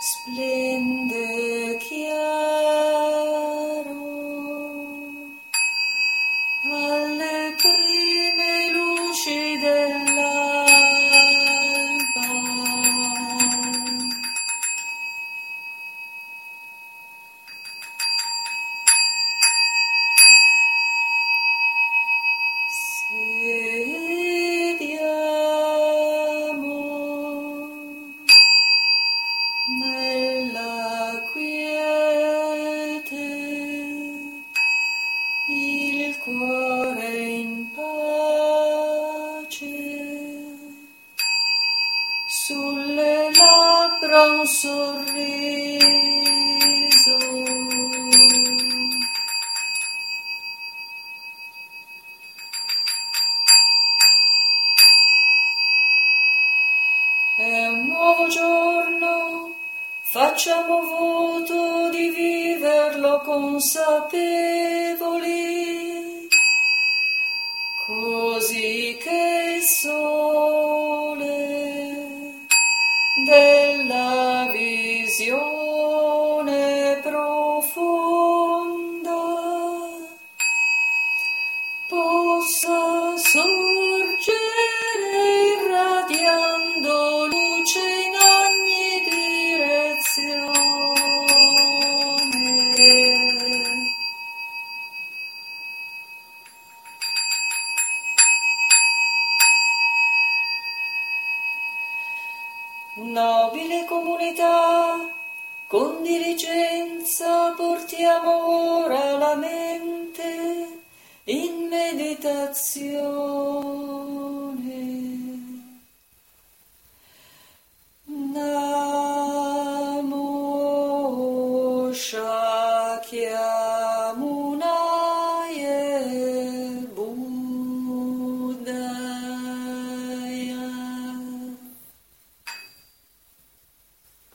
splende chiaro alle prime luci dell'alba. Sediamo nella quiete, il cuore in pace, sulle labbra un sorriso. È un nuovo giorno, facciamo voto di viverlo consapevoli, così che il sole della visione profonda possa sorgere irradiando luce in ogni direzione. Nobile comunità, con diligenza portiamo ora la mente in meditazione. Namo Shakya.